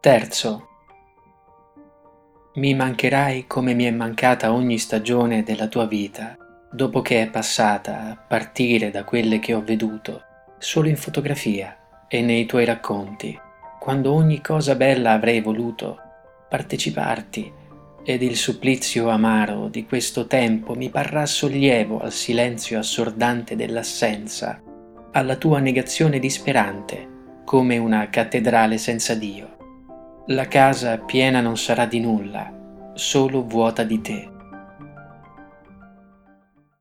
Terzo, mi mancherai come mi è mancata ogni stagione della tua vita, dopo che è passata a partire da quelle che ho veduto solo in fotografia e nei tuoi racconti, quando ogni cosa bella avrei voluto parteciparti ed il supplizio amaro di questo tempo mi parrà sollievo al silenzio assordante dell'assenza, alla tua negazione disperante, come una cattedrale senza Dio. La casa piena non sarà di nulla, solo vuota di te.